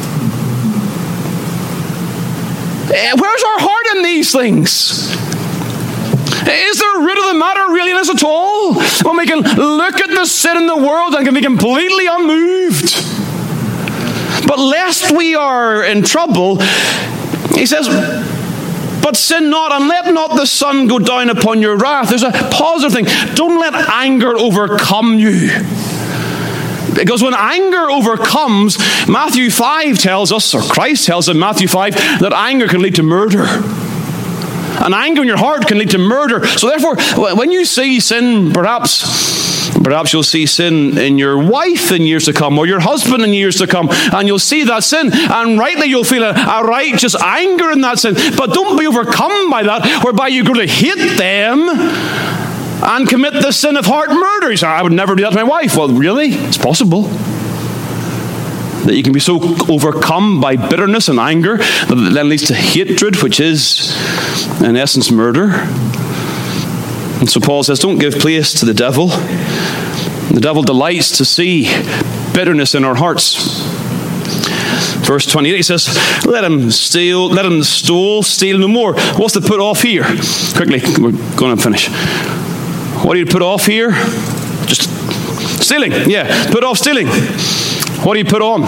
Where's our heart in these things? Is there a root of the matter really in us at all? When we can look at the sin in the world and can be completely unmoved. But lest we are in trouble, he says, but sin not, and let not the sun go down upon your wrath. There's a positive thing. Don't let anger overcome you. Because when anger overcomes, Matthew 5 tells us, or Christ tells us in Matthew 5, that anger can lead to murder. And anger in your heart can lead to murder. So therefore, when you see sin, perhaps you'll see sin in your wife in years to come, or your husband in years to come, and you'll see that sin, and rightly you'll feel a righteous anger in that sin. But don't be overcome by that, whereby you go to hate them and commit the sin of heart murder. You say, I would never do that to my wife. Well, really? It's possible. That you can be so overcome by bitterness and anger that it then leads to hatred, which is, in essence, murder. And so Paul says, don't give place to the devil. The devil delights to see bitterness in our hearts. Verse 28, he says, let him steal no more. What's the put off here? Quickly, we're going to finish. What do you put off here? Just stealing. Yeah, put off stealing. What do you put on?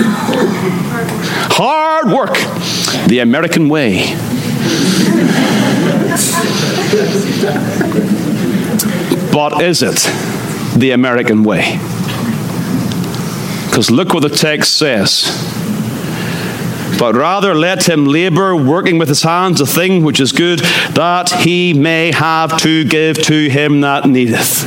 Hard work. The American way. But is it the American way? Because look what the text says. But rather let him labor, working with his hands, a thing which is good, that he may have to give to him that needeth.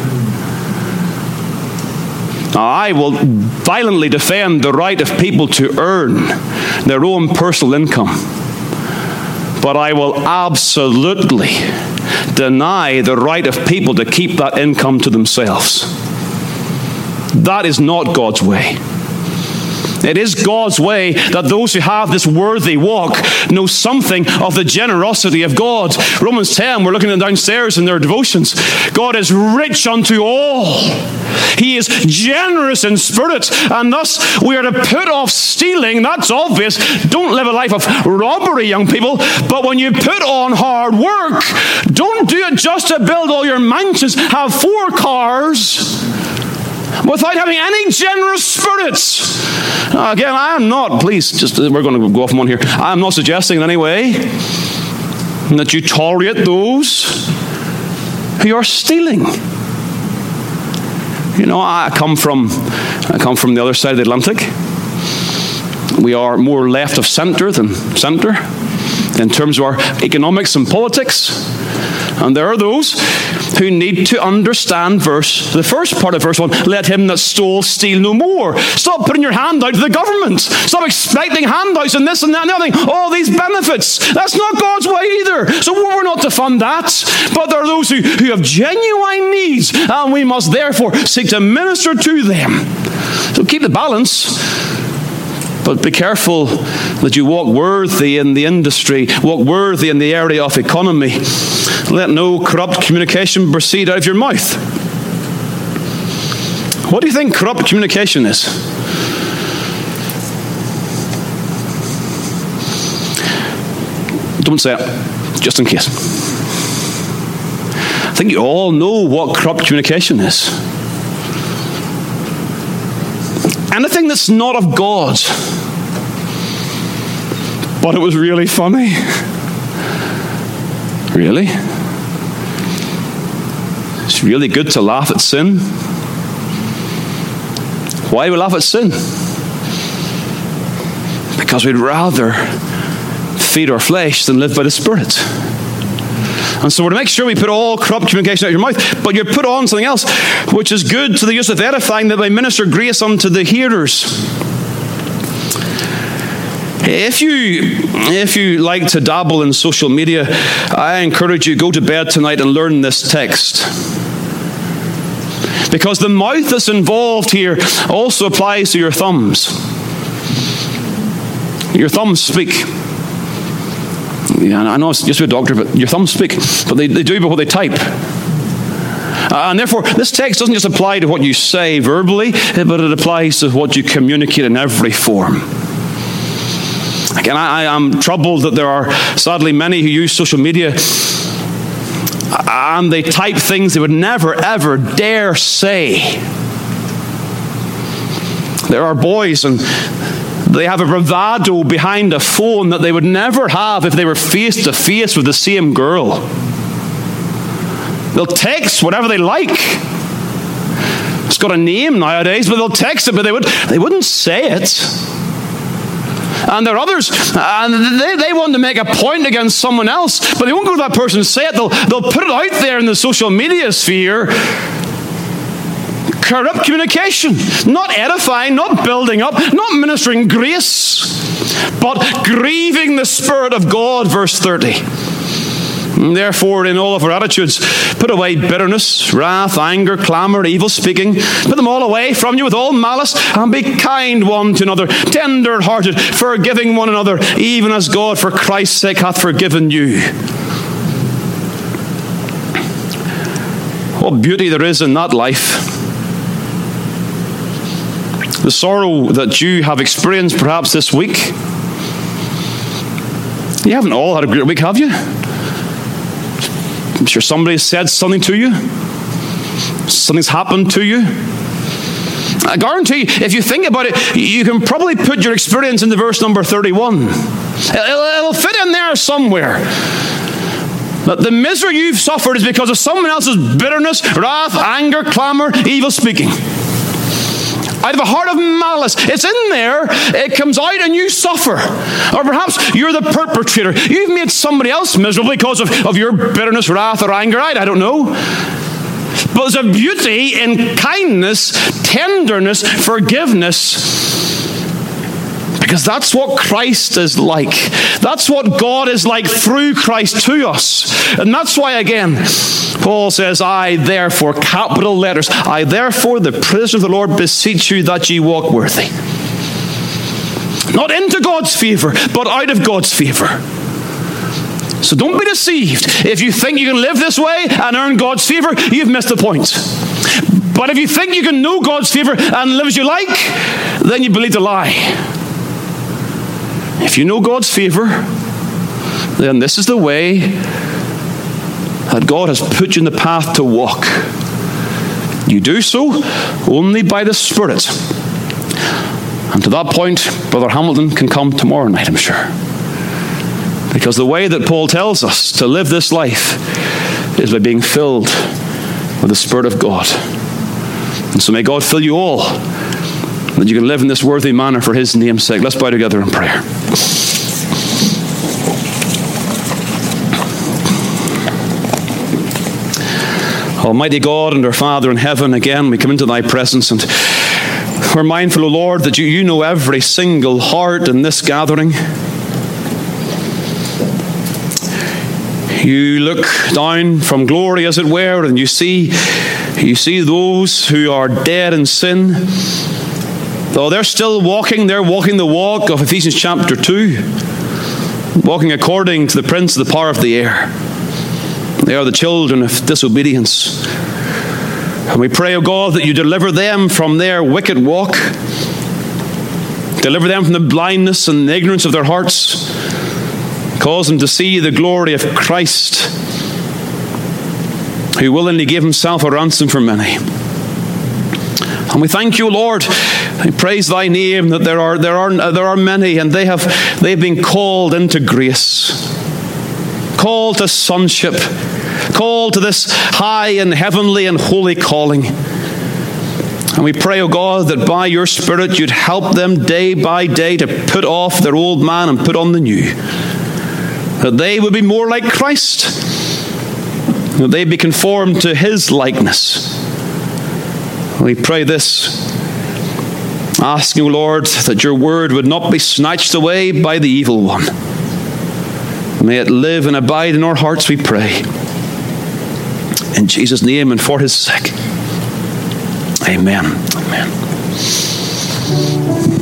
Now, I will violently defend the right of people to earn their own personal income. But I will absolutely deny the right of people to keep that income to themselves. That is not God's way. It is God's way that those who have this worthy walk know something of the generosity of God. Romans 10, we're looking at downstairs in their devotions. God is rich unto all. He is generous in spirit, and thus we are to put off stealing. That's obvious. Don't live a life of robbery, young people. But when you put on hard work, don't do it just to build all your mansions, have 4 cars, without having any generous spirits. Now, again, I am not, we're going to go off on one here. I am not suggesting in any way that you tolerate those who are stealing. You know, I come from the other side of the Atlantic. We are more left of centre than centre. in terms of our economics and politics. And there are those who need to understand the first part of verse 1. Let him that stole steal no more. Stop putting your hand out to the government. Stop expecting handouts and this and that and the other thing. All these benefits. That's not God's way either. So we're not to fund that. But there are those who have genuine needs, and we must therefore seek to minister to them. So keep the balance. But be careful that you walk worthy in the industry, walk worthy in the area of economy. Let no corrupt communication proceed out of your mouth. What do you think corrupt communication is? Don't say it, just in case. I think you all know what corrupt communication is. Anything that's not of God. But it was really funny. Really? It's really good to laugh at sin. Why do we laugh at sin? Because we'd rather feed our flesh than live by the Spirit. And so we're to make sure we put all corrupt communication out of your mouth, but you put on something else, which is good to the use of edifying, that may minister grace unto the hearers. If you like to dabble in social media, I encourage you, go to bed tonight and learn this text. Because the mouth that's involved here also applies to your thumbs. Your thumbs speak. Yeah, I know it's just a doctor, but your thumbs speak. But they do by what they type. And therefore, this text doesn't just apply to what you say verbally, but it applies to what you communicate in every form. Again, I am troubled that there are sadly many who use social media and they type things they would never ever dare say. There are boys and they have a bravado behind a phone that they would never have if they were face to face with the same girl. They'll text whatever they like. It's got a name nowadays, but they'll text it, but they wouldn't say it. And there are others, and they want to make a point against someone else, but they won't go to that person and say it. They'll put it out there in the social media sphere. Corrupt communication, not edifying, not building up, not ministering grace, but grieving the Spirit of God, verse 30. And therefore, in all of our attitudes, put away bitterness, wrath, anger, clamor, evil speaking. Put them all away from you with all malice, and be kind one to another, tender-hearted, forgiving one another, even as God for Christ's sake hath forgiven you. What beauty there is in that life. The sorrow that you have experienced perhaps this week. You haven't all had a great week, have you? I'm sure somebody has said something to you. Something's happened to you. I guarantee you, if you think about it, you can probably put your experience into verse number 31. It'll fit in there somewhere. That the misery you've suffered is because of someone else's bitterness, wrath, anger, clamor, evil speaking. Out of a heart of malice. It's in there. It comes out and you suffer. Or perhaps you're the perpetrator. You've made somebody else miserable because of your bitterness, wrath, or anger. I don't know. But there's a beauty in kindness, tenderness, forgiveness. Because that's what Christ is like. That's what God is like through Christ to us. And that's why, again, Paul says, I therefore, capital letters, I therefore, the prisoner of the Lord, beseech you that ye walk worthy. Not into God's favor, but out of God's favor. So don't be deceived. If you think you can live this way and earn God's favor, you've missed the point. But if you think you can know God's favor and live as you like, then you believe the lie. If you know God's favor, then this is the way that God has put you in the path to walk. You do so only by the Spirit. And to that point, Brother Hamilton can come tomorrow night, I'm sure. Because the way that Paul tells us to live this life is by being filled with the Spirit of God. And so may God fill you all, that you can live in this worthy manner for his name's sake. Let's bow together in prayer. Almighty God and our Father in heaven, again we come into thy presence, and we're mindful, O Lord, that you know every single heart in this gathering. You look down from glory, as it were, and you see those who are dead in sin. Though they're still walking, they're walking the walk of Ephesians chapter 2, walking according to the prince of the power of the air. They are the children of disobedience. And we pray, O God, that you deliver them from their wicked walk. Deliver them from the blindness and the ignorance of their hearts. Cause them to see the glory of Christ, who willingly gave himself a ransom for many. And we thank you, Lord. I praise thy name that there are many, and they've been called into grace, called to sonship, called to this high and heavenly and holy calling. And we pray, O God, that by your Spirit you'd help them day by day to put off their old man and put on the new. That they would be more like Christ, that they be conformed to his likeness. We pray this, asking, O Lord, that your word would not be snatched away by the evil one. May it live and abide in our hearts, we pray. In Jesus' name and for his sake. Amen. Amen.